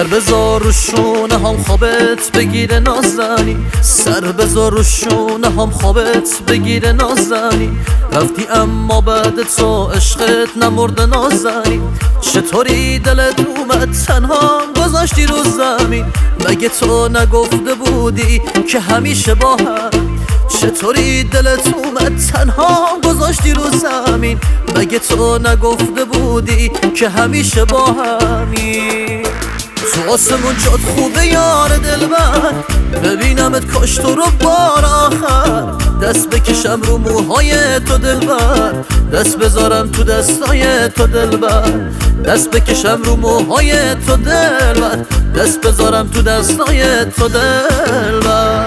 سر بذار رو شونه هم خوابت بگیره نازنی، سر بذار رو شونه هم خوابت بگیره نازنی. رفتی اما بعد تو عشقت نمرده نازنی. چطوری دلت اومد تنها گذاشتی رو زمین؟ مگه تو نگفته بودی که همیشه با هم؟ چطوری دلت اومد تنها گذاشتی رو زمین؟ مگه تو نگفته بودی که همیشه با همی؟ تو آسمون جات خوبه یار دلبر، ببینمت کاش تو رو بار آخر. دست بکشم رو موهای تو دلبر، دست بذارم تو دستای تو دلبر. دست بکشم رو موهای تو دلبر، دست بذارم تو دستای تو دلبر.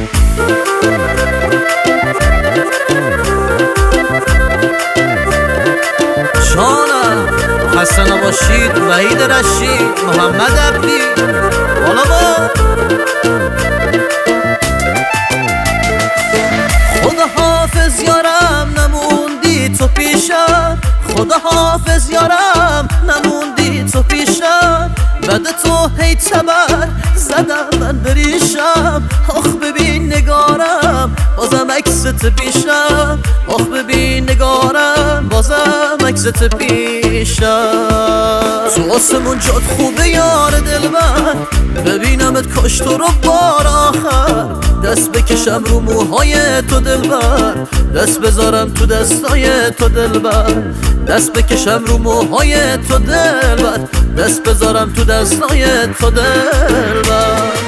جانم خسته نباشید. وحید رشید، محمد عبدی، بالا با خدا حافظ یارم نموندی تو پیشم، خدا حافظ یارم نموندی تو پیشم. بعد تو هی تبر زدم من بریشم. آخ ببین نگارم بازم عکست پیشم، آخ ببین نگارم بازم عکست پیشم. تو آسمون جات خوبه یار دلبر، ببینمت کاش تو رو بار آخر. دست بکشم رو موهای تو دلبر، دست بذارم تو دستای تو دلبر. دست بکشم رو موهای تو دلبر، دست بذارم تو دستای تو دلبر.